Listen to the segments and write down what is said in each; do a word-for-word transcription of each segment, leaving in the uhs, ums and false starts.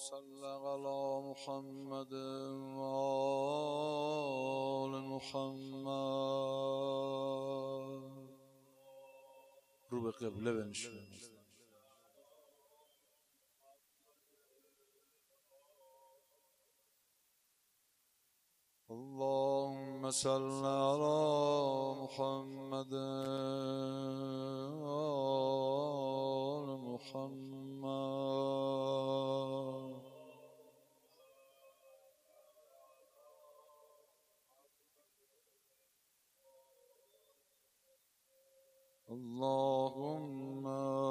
صل على محمد وآل محمد. رو به قبله بنشینید. اللهم صل على محمد وآل محمد. اللهم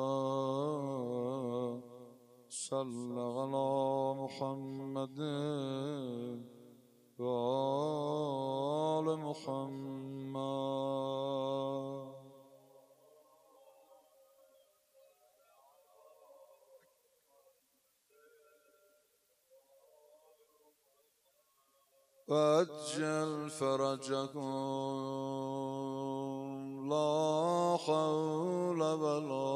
صل على محمد وآل محمد. وأجل فرجكم لا حول ولا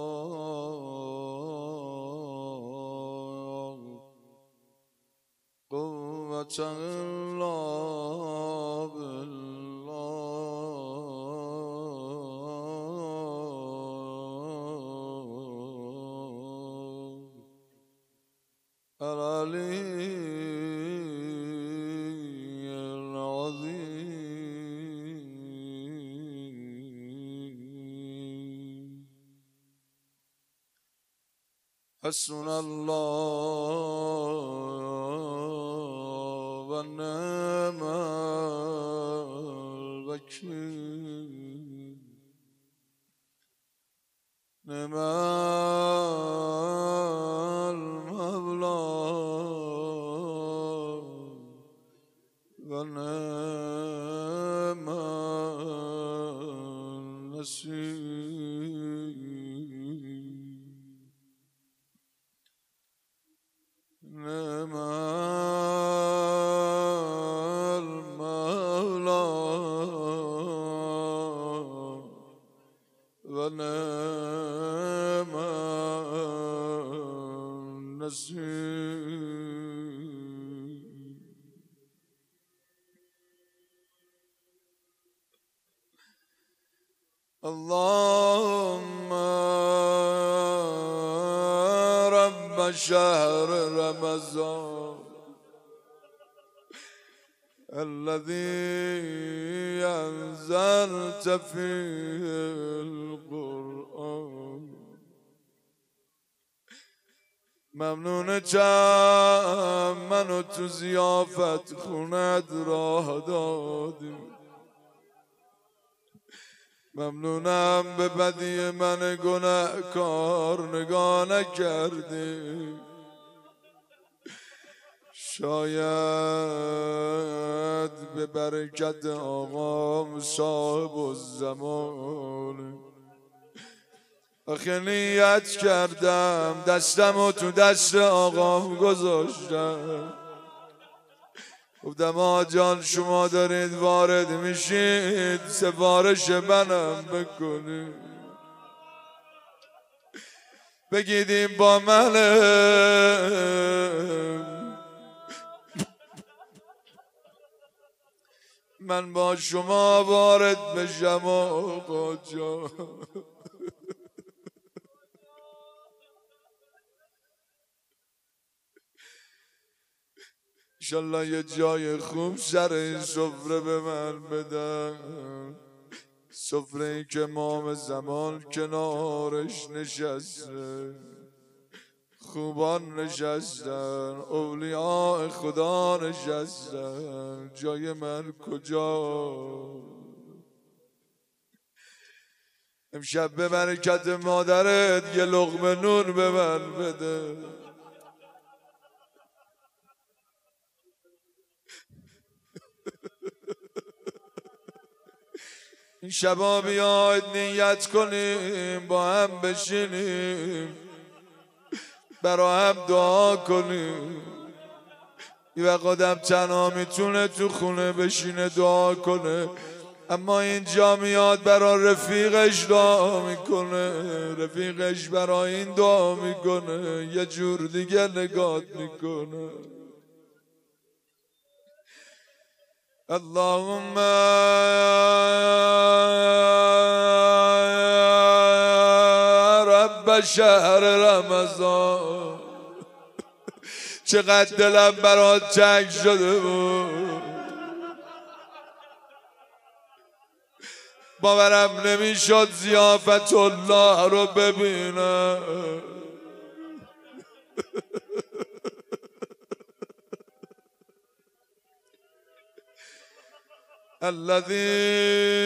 قوة إلا بالله العلي العظيم. حسبنا الله ونعم الوكيل. نعم المولى ونعم النصير. نعم المولى ونعم النصير. اللهم رب شهر رمضان الذي أنزلت فيه القرآن ممنونتم منو تو ضیافت خونت راه دادی. ممنونم به بدی من گناهکار نگاه نکردی. شاید به برکت آقام صاحب الزمان آخه نیت کردم دستم و تو دست آقام گذاشتم. گفتم آقا جان شما دارید وارد میشید سفارش منم بکنید بگیدیم با منه من با شما وارد بشم آقا جان. انشالله یه جای خوب سر این سفره به من بدن. سفره ای که امام زمان کنارش نشسته خوبان نشستن اولیاء خدا نشستن. جای من کجا؟ امشب به برکت مادرت یه لقمه نون به من بده. این شبا بیاید نیت کنیم با هم بشینیم برا هم دعا کنیم. یه وقت آدم تنها میتونه تو خونه بشینه دعا کنه اما اینجا میاد برا رفیقش دعا میکنه، رفیقش برا این دعا میکنه، یه جور دیگه نگات میکنه. اللهم رب شهر رمضان. چقدر دلم برات تنگ شده بود، باورم نمیشد ضیافت الله رو ببینم. الذي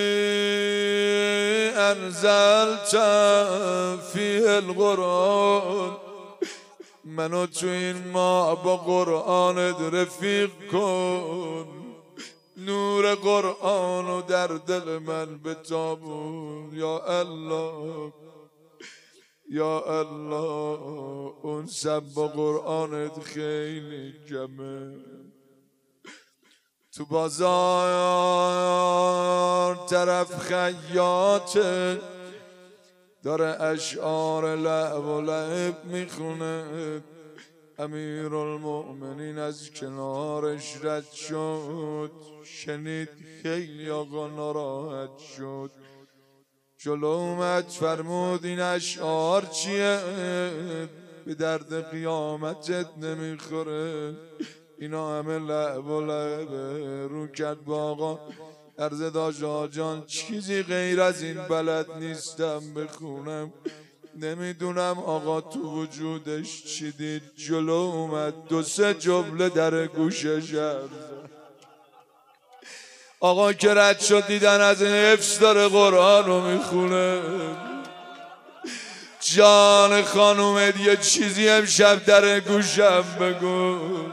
انزلت فيه القرآن. منو تو این ماه با قرآنت رفیق کن، نور قرآنو در دل من بتابون. یا الله یا الله، اون شب با قرآنت خیلی کمه. تو بازار طرف خیاطه، داره اشعار لعب و لعب میخونه. امیر المؤمنین از کنارش رد شد، شنید خیلی آقا ناراحت شد، جلو اومد فرمود این اشعار چیه؟ به درد قیامتت نمیخوره، اینا همه لعب و لعبه. رو کرد با آقا عرض داشت آقا جان چیزی غیر از این بلد نیستم بخونم، نمیدونم آقا تو وجودش چی دید. جلو اومد دو سه جمله در گوشش عرض. آقا که رد شد دیدن از حفظ داره قرآن رو میخونه. جان خانومت یه چیزی امشب در گوشم بگو.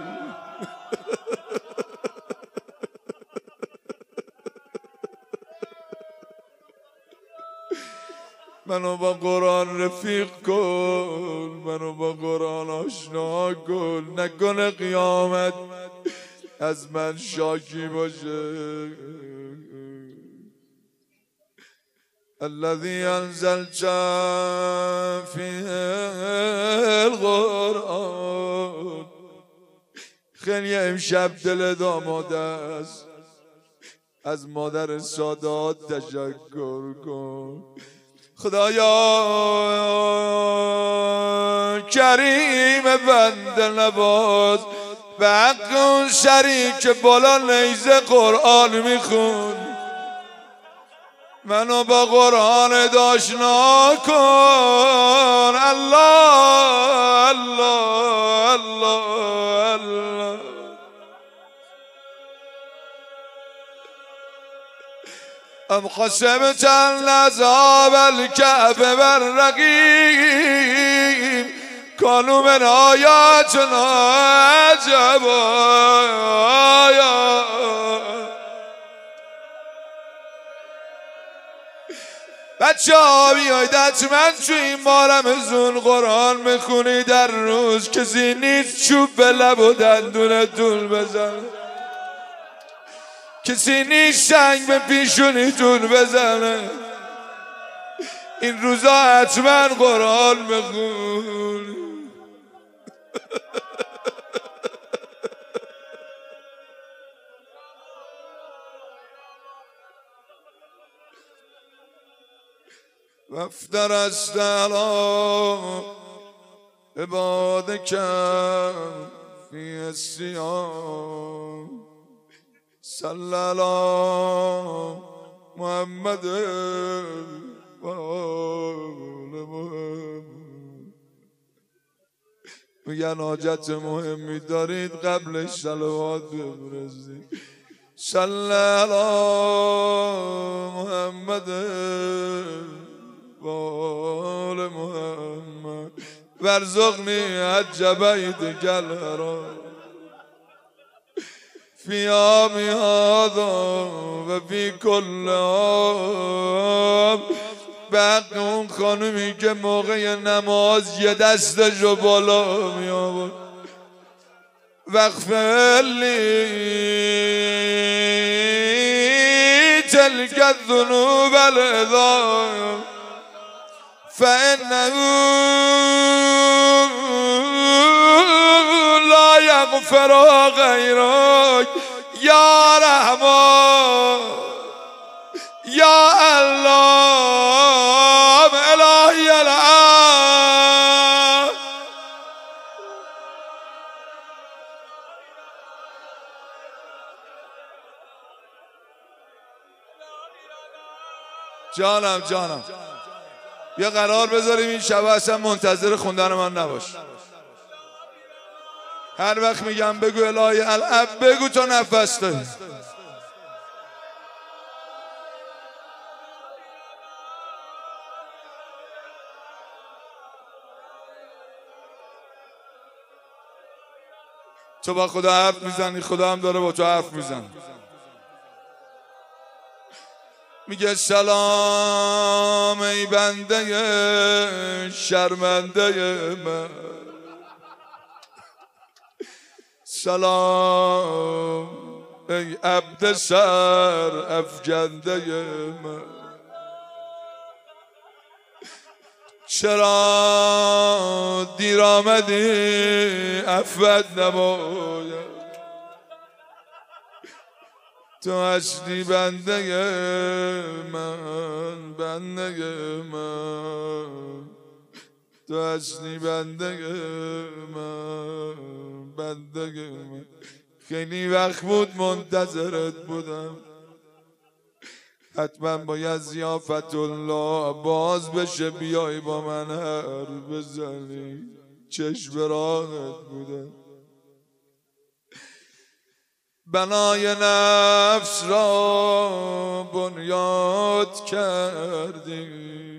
منو با قرآن رفیق کن، منو با قرآن آشنا کن، نکنه قیامت از من شاکی باشه. الذي انزلت فيه القرآن. خیلی امشب دل داماده است، از مادر سادات تشکر کن. خدایا کریم بنده نواز، به حق اون شریک بالا نیزه قرآن میخون، منو با قرآن آشنا کن. الله الله الله الله. ام حسبت ان اصحاب الكهف والرقيم كانوا من آیاتنا عجبا. بچه ها بیاید حتما تو این ماه رمضان قرآن میخونی. در روز کسی نیست چوب به لب و دندونتون بزن، کسی نیست سنگ به پیشونیتون بزنه. این روزا حتما قرآن بخون. وافتر السلام عبادك في الصيام صلی الله محمد و آل محمد. میگن حاجت مهمی دارید قبلش صلوات بفرستید. صلی الله محمد و آل محمد وارزقنی حج بیتک الحرام فی عام هذا و فی کل عام. به حق اون خانومی که موقع نماز یه دستش رو بالا می آورد، واغفر لی تلك الذنوب العظام فإنه لا يغفر غيرك يا رحمن يا الله إلهي الآن. جانم جانم یه قرار بذاریم این شب اصلا منتظر خوندن من نباش. هر وقت میگم بگو الهی الاب بگو تا نفس داری. تو با خدا حرف میزنی، خدا هم داره با تو حرف میزن. میگه سلام ای بنده شرمنده من، سلام ای عبد سر افکنده من، چرا دیر آمدی عفوت نماید، تو هستی بنده من بنده من، تو هستی بنده من بنده من. خیلی وقت بود منتظرت بودم، حتما باید ضیافت الله باز بشه بیای با من حرف بزنی. چشم راهت بودم، بنای نفس را بنیاد کردی،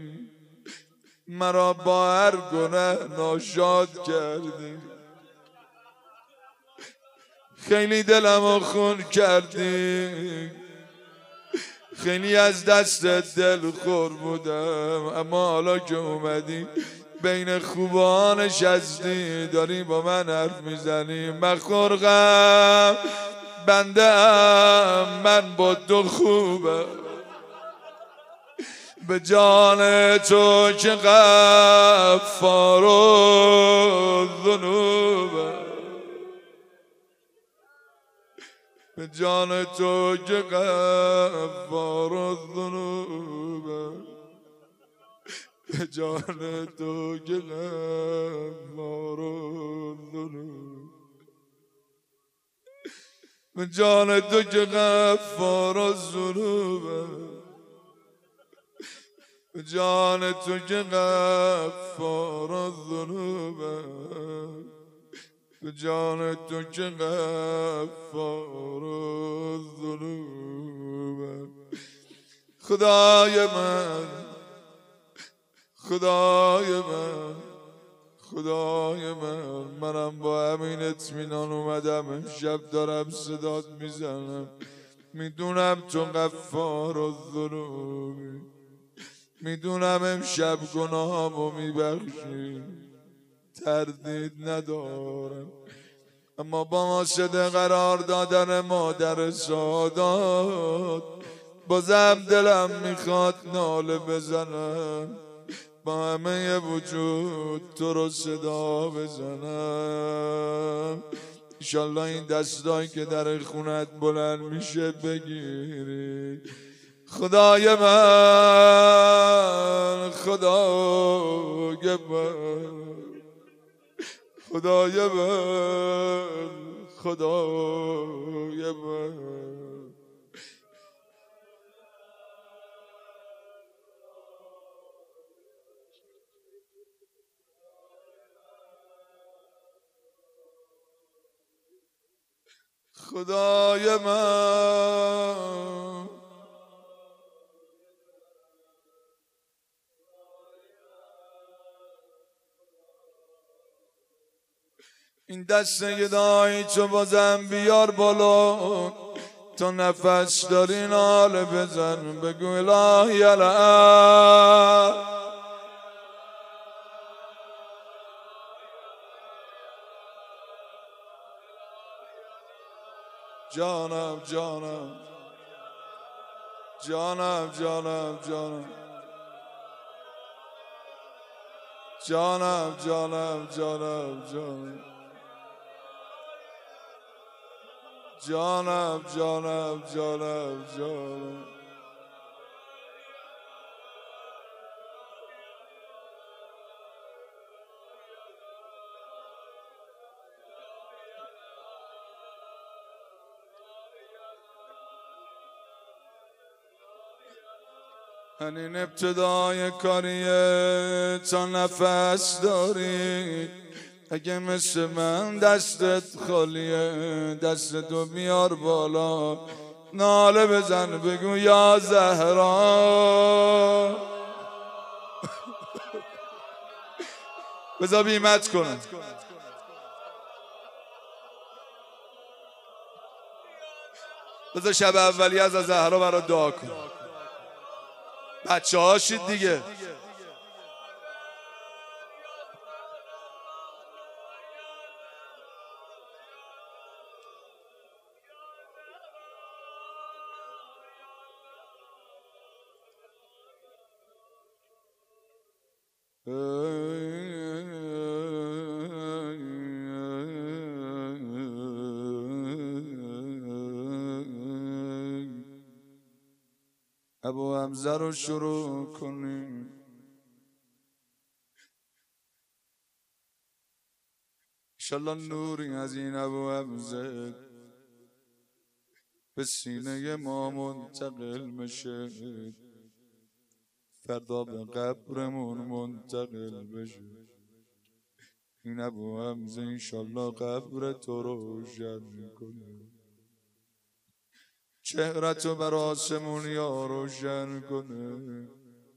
مرا با هر گناه ناشاد کردی، خیلی دلمو خون کردی، خیلی از دستت دل خور بودم، اما حالا که اومدی بین خوبان نشستی داری با من حرف میزنی. مخور غم بنده ام من با تو خوبم، به جان تو که غفار الذنوبم، به جان تو که غفار الذنوبم، به جان تو که غفار الذنوب، به جان تو که غفار الذنوبم، به جان تو که غفار الذنوبم، به جان تو که غفار الذنوبم. خدای من خدای من خدای من، منم با همین اطمینان اومدم امشب دارم صدات میزنم. میدونم تو غفار الذنوبی، میدونم امشب گناهامو میبخشی، تردید ندارم، اما با واسطه قرار دادن مادر سادات بازم دلم میخواد ناله بزنم، با همه وجود تو رو صدا بزنم. انشالله این دستایی که در خونت بلند میشه بگیری. خدای من خدای من خدای من خدای من. خدای من این دست گدایی تو بازم بیار بالا، تو نفس داری ناله بزن بگو الهی الان. جانم جانم جانم جانم جانم جانم جانم جانم جانم جانم جانم جانم جانم همین ابتدای کاریه تا نفس داری اگه مثل من دستت خالیه دستتو بیار بالا ناله بزن بگو یا زهرا بذار بیمت کنم بذار شب اولی از زهرا برای دعا کن بچه هاشید دیگه ابو حمزه رو شروع کنیم انشالله نوری از این ابو حمزه به سینه ما منتقل میشه فردا به قبرمون منتقل بشه این ابو حمزه انشالله قبر تو روشن کنه چهرتو بر آسمون یا روشن کنه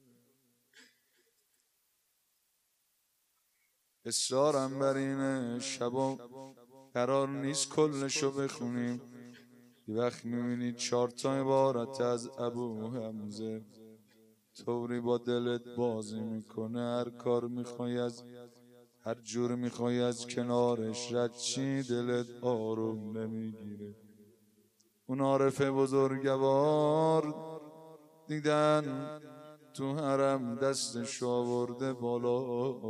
اصرارم بر اینه شبا قرار نیست کلشو بخونیم یه وقت میبینید چهار تا عبارت از ابو حمزه طوری با دلت بازی میکنه هر کار میخوای از هر جور میخوای از کنارش رد چی دلت آروم نمیگیره اون عارف بزرگوار دیدن تو حرم دستش آورده بالا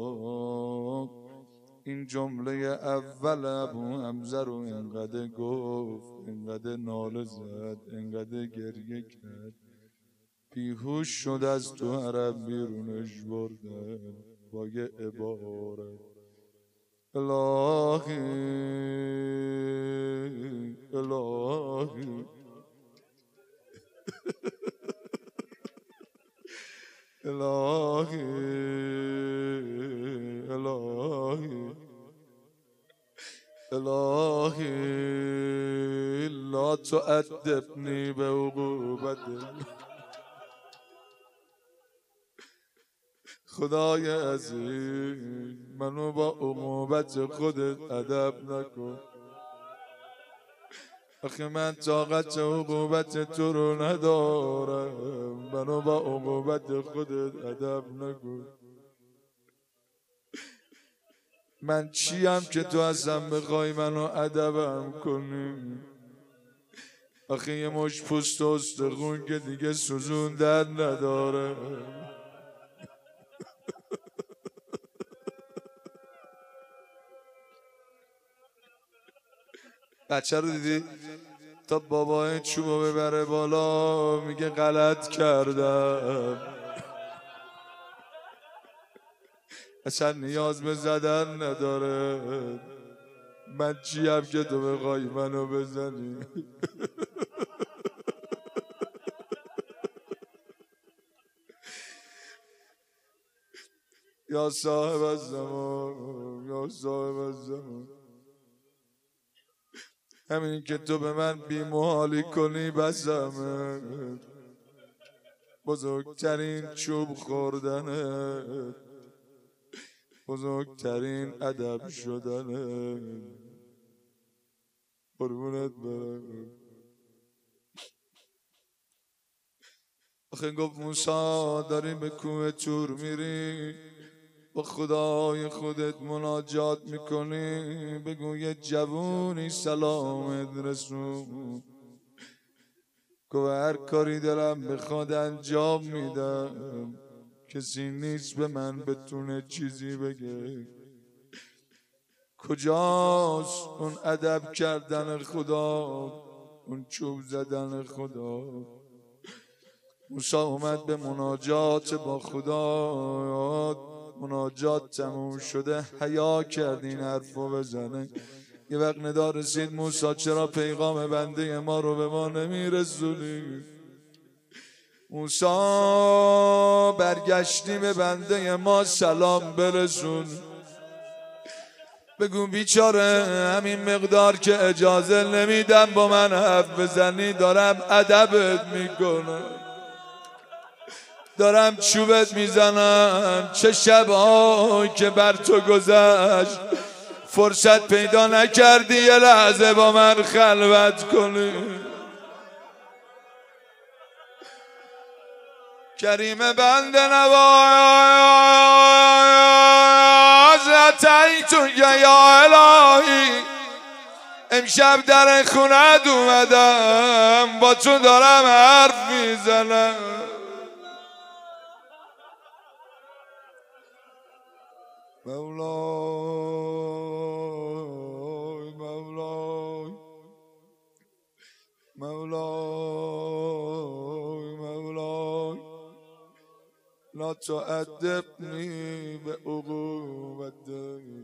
این جمله اول ابو حمزه رو انقدر گفت انقدر ناله زد انقدر گریه کرد بیهوش شد از تو حرم بیرونش بردن با یه عبارت الهی الهی الهی الهی الهی لا تؤدبنی به عقوبته خدای عزیز منو با عقوبت خودت ادب نکن آخه من طاقت عقوبت تو رو ندارم منو با عقوبت خودت ادب نکن من چیم که تو ازم بخوای منو ادبم کنی آخه یه مش پوست و استخون که دیگه سوزوندن نداره بچه رو دیدی تا بابا این چوبو ببره بالا میگه غلط کردم اصلا نیاز به زدن نداره من چیم که تو بخوای منو بزنی یا صاحب الزمان یا صاحب الزمان همین که تو به من بیمحالی کنی بسمه بزرگترین چوب خوردنه بزرگترین ادب شدنه قربونت برم آخه گفت موسی داری به کوه تور میری با خدای خودت مناجات میکنی بگو یه جوونی سلامت رسون گفت هر کاری دلم بخواد انجام میدم، کسی نیست به من بتونه چیزی بگه. کجاست اون ادب کردن خدا، اون چوب زدن خدا؟ موسی اومد به مناجات با خدا، مناجات تموم شده حیا کرد این حرفو بزنه. یه وقت ندا رسید موسی چرا پیغام بنده ما رو به ما نمیرسونی؟ موسی برگشتی به بنده ما سلام برسون، بگو بیچاره همین مقدار که اجازه نمیدم با من حرف بزنی دارم ادبت میکنم، دارم چوبت میزنم. چه شبایی که بر تو گذشت فرصت پیدا نکردی یه لحظه با من خلوت کنی. کریم بنده نواز اتیتو یا الهی، امشب در خونت اومدم با تو دارم حرف میزنم. مولای مولای مولای مولای لا تعذبنی به عقوبتک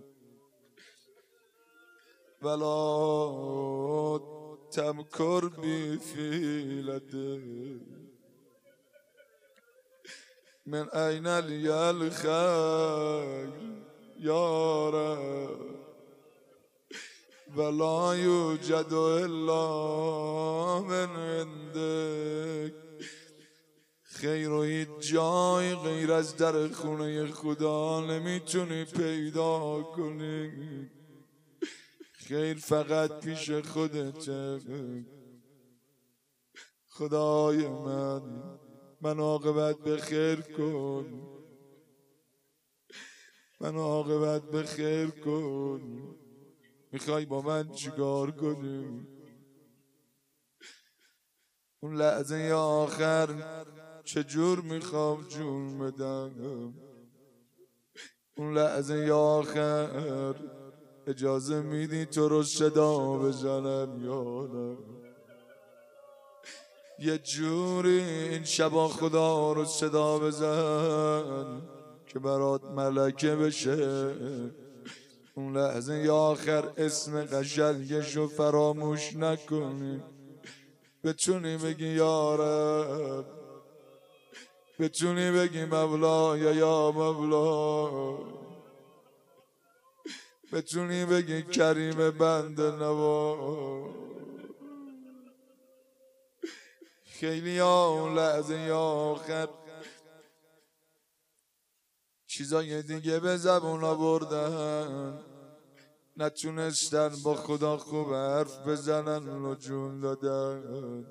ولا تمکر بی فیلتک. من أين لي الخير يا رب ولا يوجد إلا من عندك. خیر و هیچ جای غیر از در خونه خدا نمیتونی پیدا کنی. خیر فقط پیش خودته. خدای من من عاقبت به خیر کن، من عاقبت به خیر کن. میخوای با من چیکار کنی؟ اون لحظه آخر چجور میخوام جون بدم؟ اون لحظه آخر اجازه میدی تو رو صدا بزنم یا نه؟ یه جوری این شبا خدا رو صدا بزن که برات ملکه بشه. اون لحظه آخر اسم قشنگش رو فراموش نکنی، بتونی بگی یا رب، بتونی بگی مولا یا یا مولا، بتونی بگی کریم بنده نواز. خیلی ها اون لحظه آخر چیزای دیگه به زبون آوردن، نتونستن با خدا خوب حرف بزنن و جون دادن.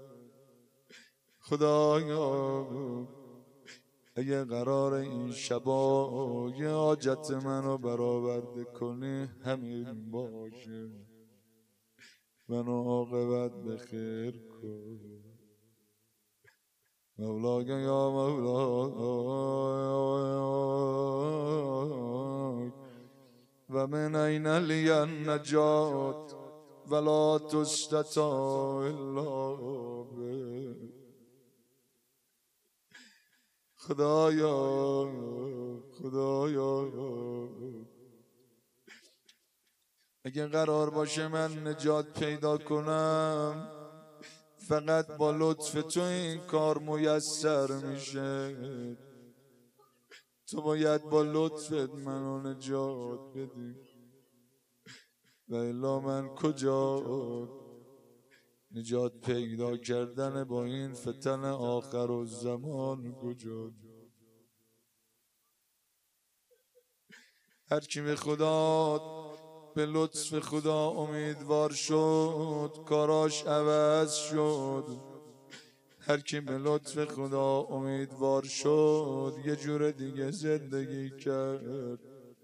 خدایا اگه قرار این شبا یه حاجت منو برآورده کنی همین باشه، منو عاقبت به خیر کن. مولاک یا مولاک و من این لی النجات ولا تستطاع الا به. خدایا خدایا اگه قرار باشه من نجات پیدا کنم فقط با لطف تو این کار میسر میشه. تو باید با لطفت منو نجات بدی و الا من کجا؟ نجات پیدا کردن با این فتن آخر و زمان کجا؟ هر کی به خدا به لطف خدا امیدوار شد کاراش عوض شد. هر کی به لطف خدا امیدوار شد یه جور دیگه زندگی کرد.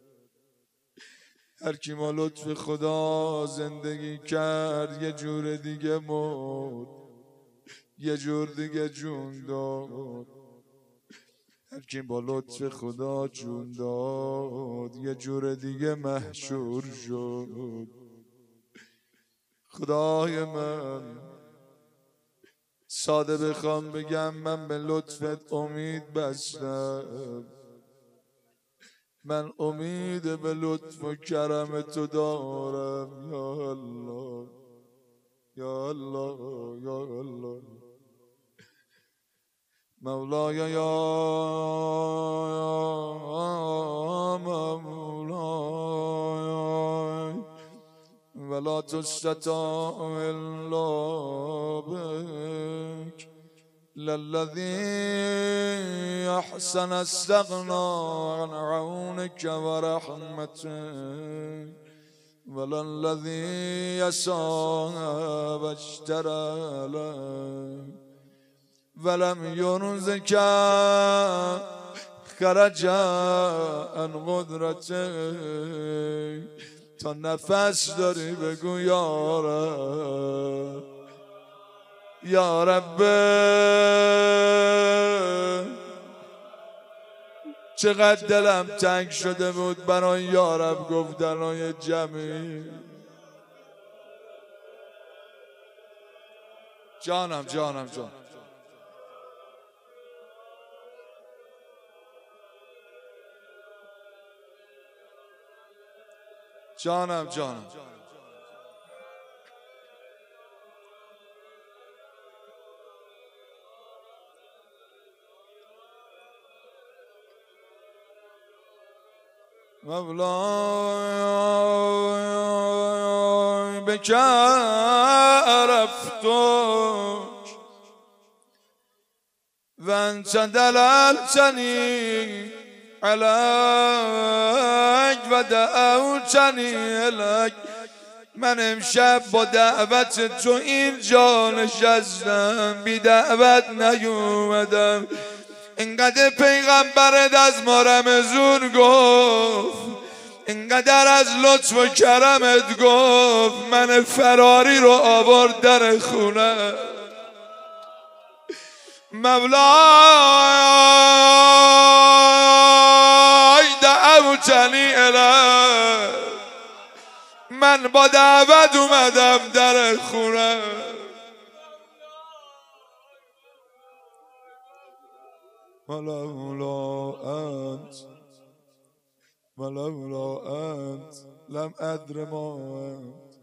هر کی با لطف خدا زندگی کرد یه جور دیگه مرد. یه جور دیگه جون داد. هر کی با لطف خدا جون داد یه جور دیگه محشور شد. خدای من ساده بخوام بگم من به لطفت امید بستم. من امید به لطف و کرم تو دارم یا الله یا الله یا الله. مولاي يا مولاي ولا تستطاع إلا بك للذي أحسن استغنى عن عونك ورحمتك وللذي يساء واشترى لك ولم يرزك خرج عن قدرتك. تا نفس داری بگو یا رب یا رب. چقدر دلم تنگ شده بود برای یا رب گفتنای جمعی. جانم جانم جان جانم جانم مولاي بك عرفتك وانت دللتني عليك ودعوتني إليك. من امشب با دعوت تو اینجا نشستم، بی دعوت نیومدم. اینقدر پیغمبرت از ما رمزون گفت، اینقدر از لطف و کرمت گفت، من فراری رو آورد در خونه. مولاي دعوتنی الیک، من با دعوت اومدم در خونه. ولولا انت ولولا انت لم ادر ما انت.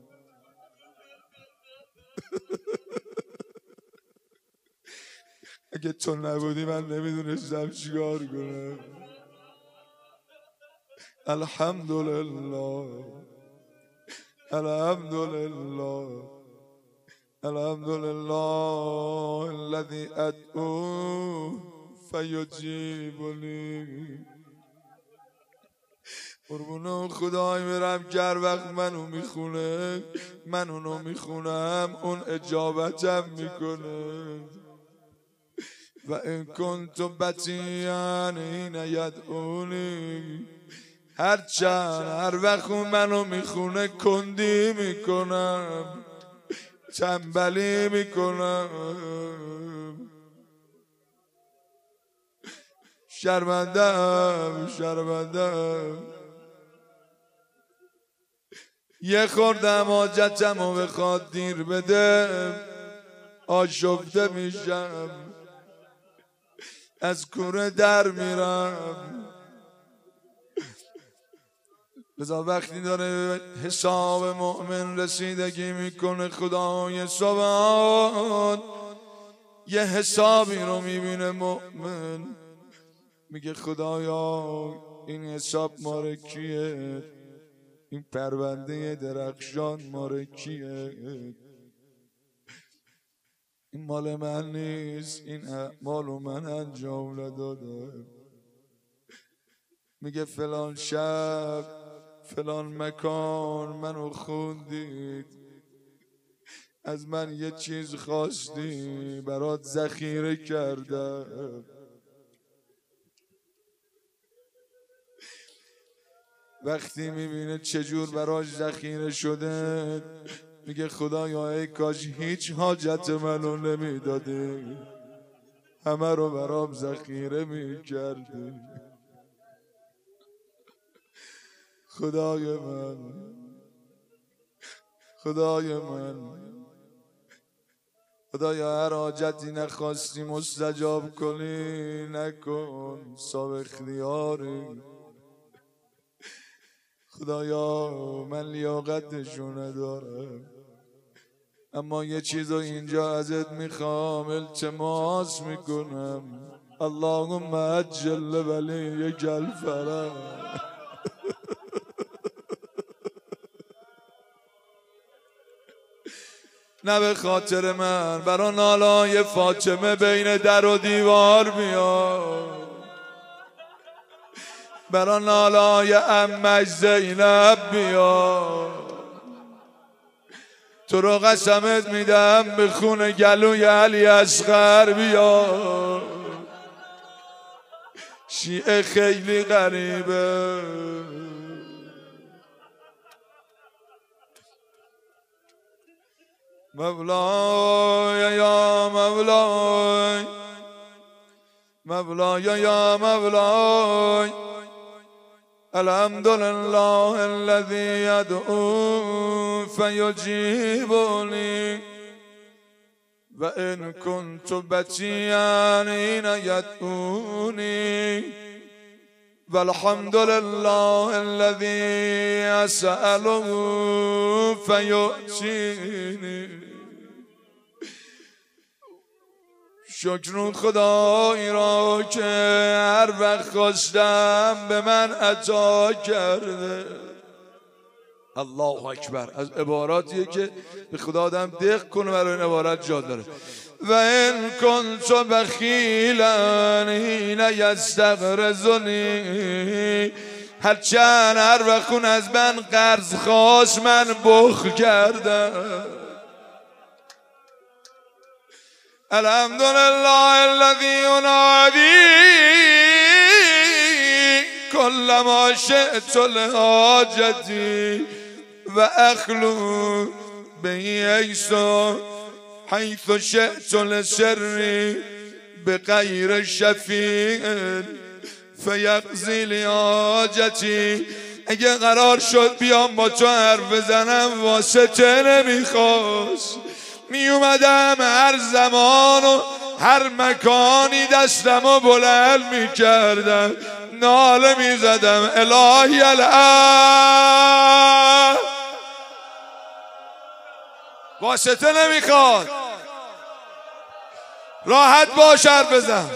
اگه تو نبودی من نمیدونستم چیکار کنم. الحمدلله الحمدلله الحمدلله الذي ادعوه فیجیبنی. قربون خدای میرم که هر وقت منو میخونه من اونو میخونم اون اجابتم میکنه. و این کنت بطیعا حین یدعونی، هرچند هر وقت منو میخونه کندی میکنم، تنبلی میکنم. شرمندم شرمندم. یه خوردم حاجتم و بخواد دیر بده آشفته میشم، از کوره در میرم. لذا وقتی داره حساب مؤمن رسیدگی میکنه خدای سبحان یه حسابی رو میبینه مؤمن، میگه خدایا این حساب ماره کیه؟ این پرونده درخشان ماره کیه؟ این مال من نیست، این اعمالو من انجام ندادم. میگه فلان شب فلان مکان منو خوندید، از من یه چیز خواستی برات ذخیره کردم. وقتی میبینه چجور براش ذخیره شده میگه خدایا ای کاش هیچ حاجت منو نمیدادی، همه رو برام ذخیره میکردی. خدای من، خدای من، خدایا هر حاجتی نخواستی مستجاب کنی نکن، صاحب اختیاری. خدایا من لیاقتشو ندارم، اما یه چیزو اینجا ازت میخوام، التماس میکنم، اللهم عجل ولیک الفرج. نه به خاطر من، برا نالای فاطمه بین در و دیوار بیار، برا نالای عمش زینب بیار. تو رو قسمت میدم به خون گلوی علی اصغر بیار. شیعه خیلی غریبه، مولای یا مولای، مولای یا مولای، الحمدلله الذي يدعو فيجيبني وإن كنت بتيا حين يدعوني، والحمد لله الذي أسأله فيؤتيني. شکر خدایی را که هر وقت خواستم به من عطا کرده. الله اکبر. از عباراتیه که به خدا آدم دق کنه، برای این عبارت جا داره. و این کنت بخیلا حین یستغرزنی، هرچند هر وقت اون از من قرض خواست من بخل کردم. الحمدلله الذي ينادي كل ما شئت لحاجتي وأخلو به حيث شئت لسري بغير شفيع فيقضي لي حاجتي. اگه قرار شد بیام با تو حرف بزنم واسطه نمیخواست، می اومدم هر زمان و هر مکانی دستم و بلند می کردم، ناله می زدم الهی الان. واسطه نمیخواد، راحت باش حرف بزن.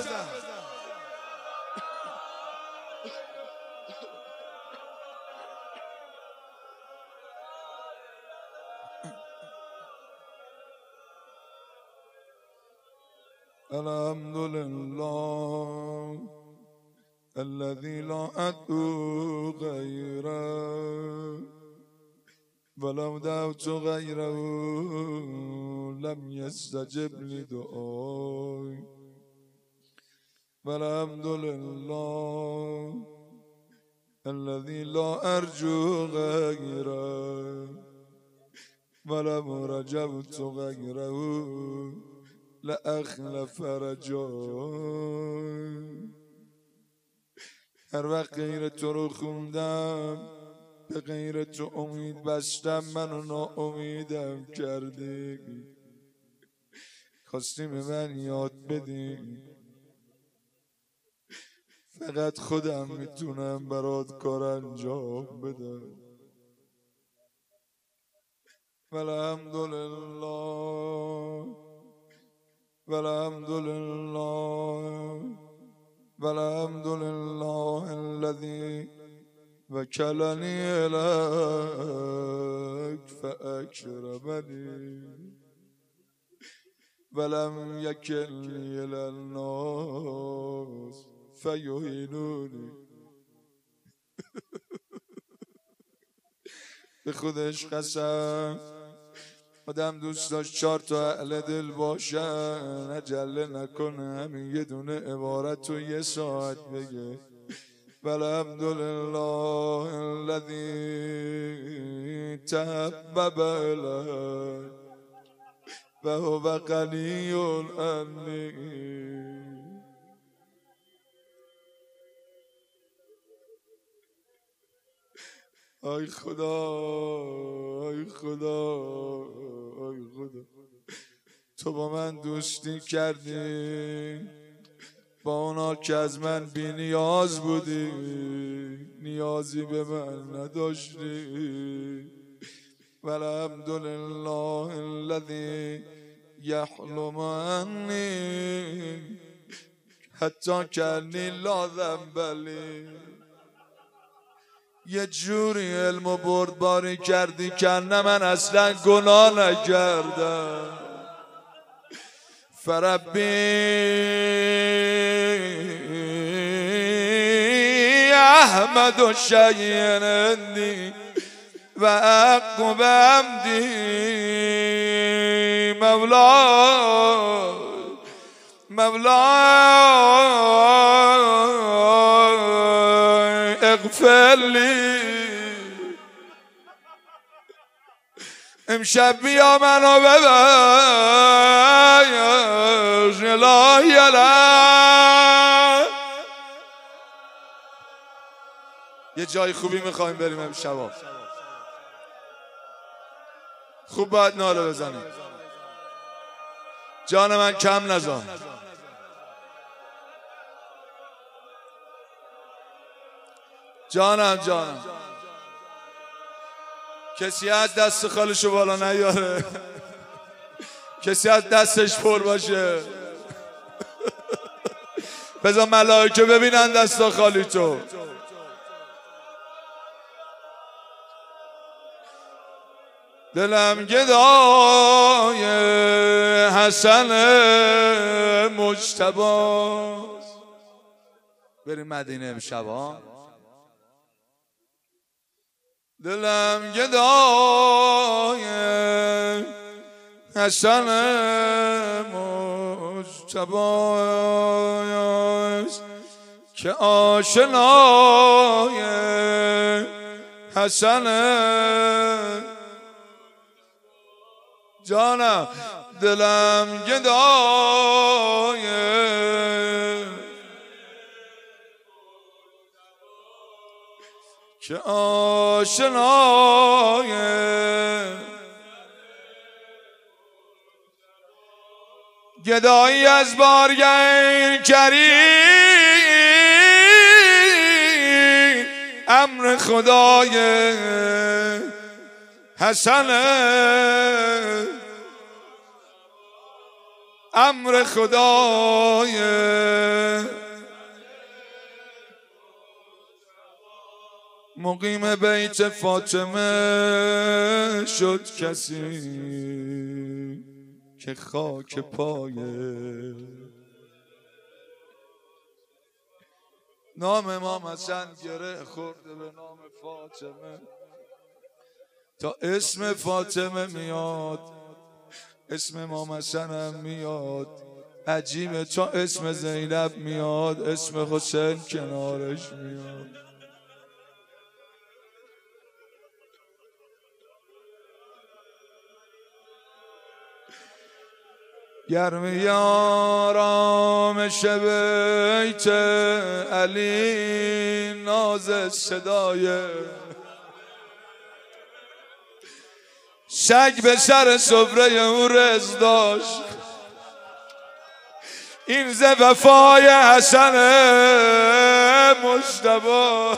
الحمد لله الذي لا أدعو غيره ولو دعوت غيره لم يستجب لدعائي. والحمد لله الذي لا أرجو غيره ولو رجوت غيره لأخلف رجای. هر وقت غیر تو رو خوندم، به غیر تو امید بستم، منو ناامیدم کردی. خواستی به من یاد بدی فقط خودم میتونم برات کار انجام بدم. والحمدلله والحمد لله والحمد لله الذي وكلني إليك فأكرمني ولم يكلني إلى الناس فيهينوني. به خودش قسم آدم دوست داشت چهار تا اهل دل باشن، عجله نکنه همین یه دونه عبارت رو یه ساعت بگه. والحمد لله الذي تحبب إلي وهو غني عني. ای خدا ای خدا ای خدا، تو با من دوستی کردی، با اونا که از من بی نیاز بودی، نیازی به من نداشتی. والحمد لله الذي يحلم عني حتی کنی لا ذنب لی. یه جوری علم و بردباری کردی که نه من اصلا گناه نکردم. فربی احمد و شیئن اندی و اقو به عمدی مولا مولا اغفر لی. امشب بیا منو ببر الهی الهی. یه جای خوبی میخوایم بریم امشب، خوب باید ناله بزنیم. جان من کم نزن. جانم جانم کسی از دست خالشو بالا نیاره، کسی از دستش پر باشه. بذار ملائکه ببینن دست خالی تو. دلم گدای حسن مجتبی. بریم مدینه امشبا. دلم گدای حسن مجتبی که آشنای حسن. جانم دلم گدای که آشنای گدایی از بارگه کریم امر خدای حسن. امر خدای مقیم بیت فاطمه شد کسی که خاک پای نام امام حسن گره خورده به نام فاطمه. تا اسم فاطمه میاد اسم امام حسن هم میاد. عجیبه تا اسم زینب میاد اسم حسین کنارش میاد. گرمی آرامش بیت علی ناز صدای شک به سر سفره او رز داشت. این ز وفای حسن مجتبی.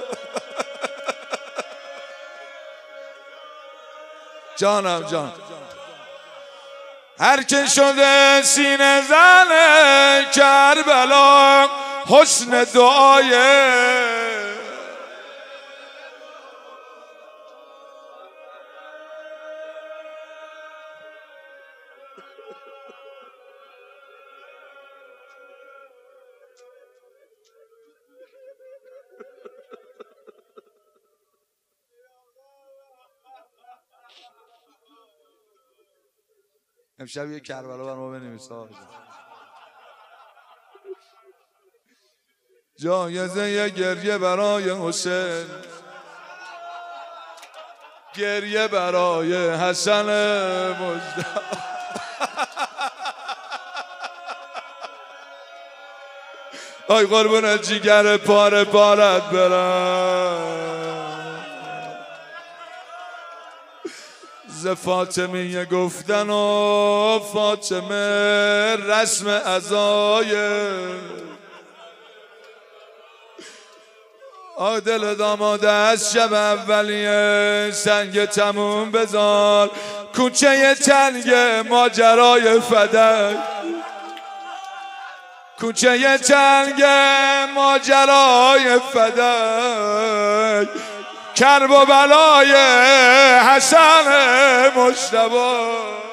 جانم جان هر که شده سینه زن کربلا حسن دعای امشب یه کربلا بر ما بنویس. جایزه یه گریه برای حسین، گریه برای حسن مجتبی. آی قربون جیگر پاره پارت برم. ز فاطمیه گفتن و فاطمه رسم عزای آه دل داماده از شب اولیه سنگ تموم بذار کوچه تنگ ماجرای فدک، کوچه تنگ ماجرای فدک، کرب و بلای حسن مجتبی.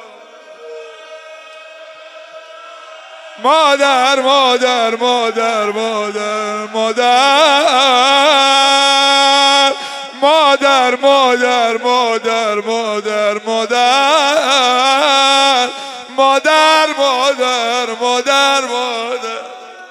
مادر مادر مادر مادر مادر مادر مادر مادر مادر مادر مادر مادر مادر مادر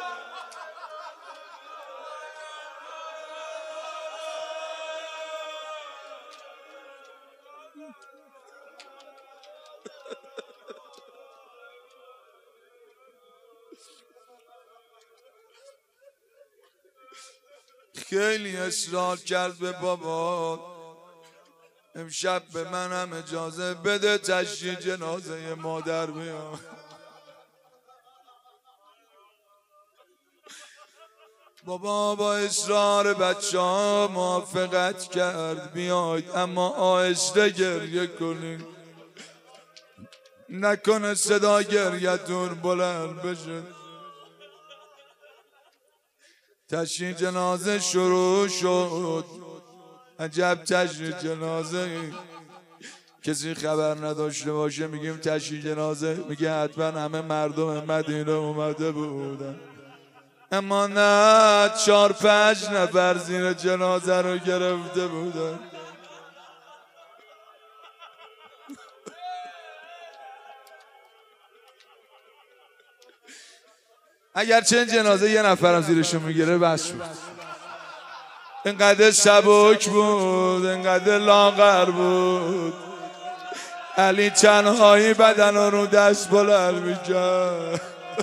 خیلی اصرار کرد به بابا امشب به منم اجازه بده تشییع جنازه مادر بیام. بابا با اصرار بچه ها موافقت کرد بیاید اما آهسته گریه کنید، نکنه صدا گریتون بلند بشه. تشییع جنازه شروع شد. عجب تشییع جنازه، کسی خبر نداشته باشه میگیم تشییع جنازه میگه حتما همه مردم مدینه اومده بودن، اما نه چار پنج نفر زیر جنازه رو گرفته بودن. اگر چند جنازه یه نفرم زیرشون میگیره بس بود. اینقدر سبک بود، اینقدر لاغر بود، علی تنهایی بدن رو دست بلند میکرد.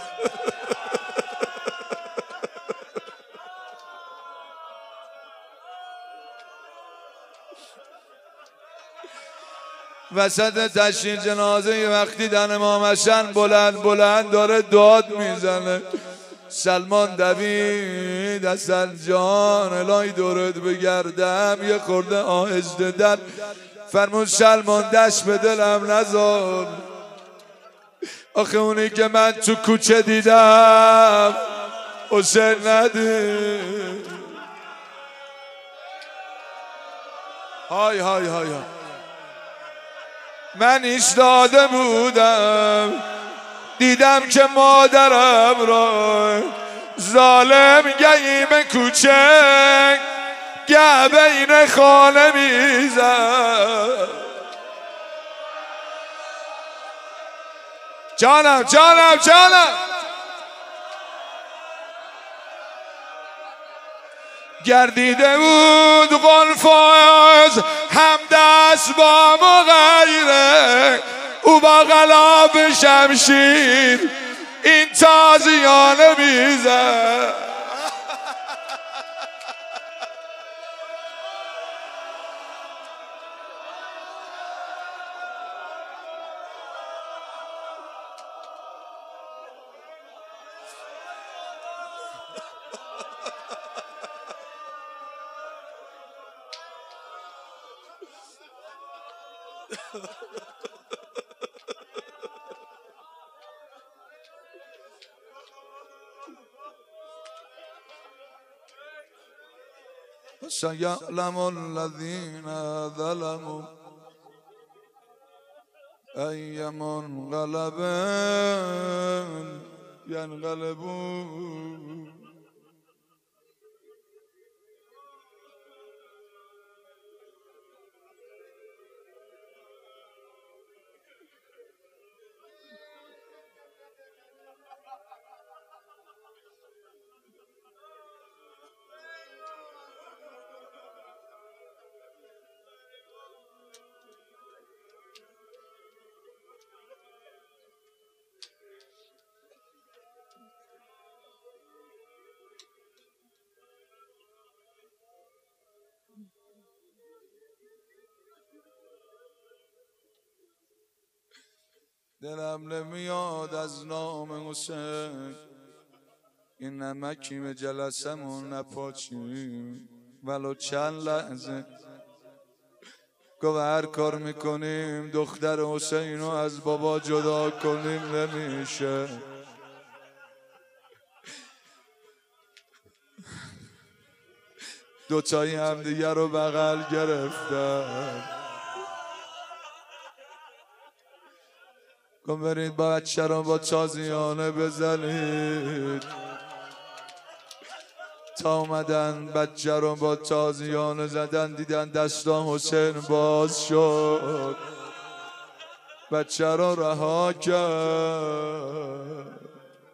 وسط تشییع جنازه یه وقتی دن امام حسن بلند بلند داره داد میزنه، سلمان دوید حسن جان الهی دورت بگردم، یه خورده آهسته در فرمود سلمان دست به دلم نذار، آخه اونی که من تو کوچه دیدم حسین ندید. های های های های من ایستاده بودم دیدم که مادرم را ظالم گهی به کوچه گه بین خانه میزد. جانم جانم جانم گردیده بود غنفاز هم دست با مغیره، او با غلاف شمشیر این تازیانه میزد. سيعلم الذين ظلموا أي منقلب ينقلبون. دلم نمیاد از نام حسین این نمکیم جلسمون نپاچیم ولو چند لحظه. گفت هر کار میکنیم دختر حسین رو از بابا جدا کنیم نمیشه. دوتایی هم دیگر رو بغل گرفتن. گفت برید با بچه رو با تازیانه بزنید. تا اومدن بچه رو با تازیانه زدن دیدن دستان حسین باز شد بچه رو رها کرد.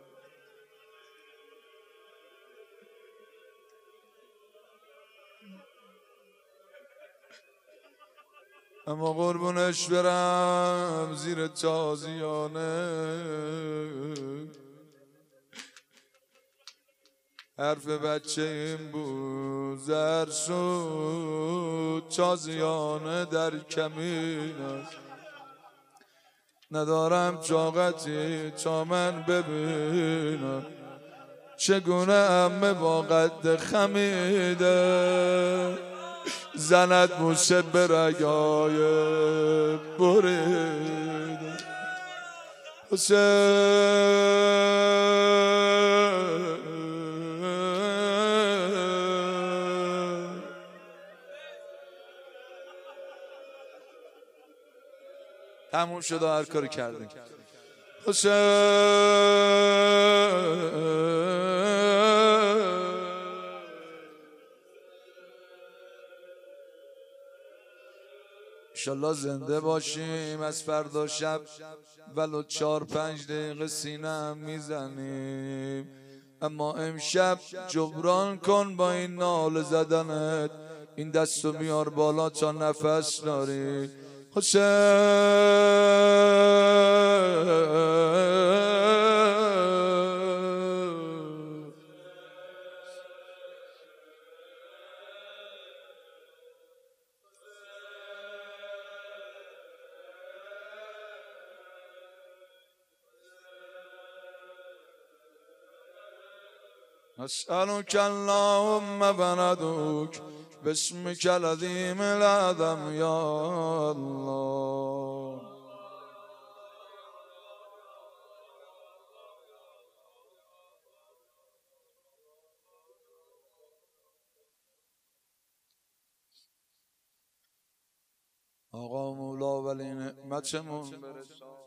اما قربونش برم زیر تازیانه حرف بچه این بود زر شد تازیانه در کمین است ندارم طاقتی تا من ببینم چگونه عمه با قد خمیده زند موشه به رگای بریده. حسین تموم شد و هر کاری کردیم. حسین انشالله زنده باشیم از فردا شب ولو چار پنج دقیقه سینه هم میزنیم. اما امشب جبران کن با این ناله زدنت این دستو میار بالا تا نفس داری. حسین أسألك اللهم بندوك باسمك العظيم الأعظم يا الله. آقا مولا ولی نعمتمون برسان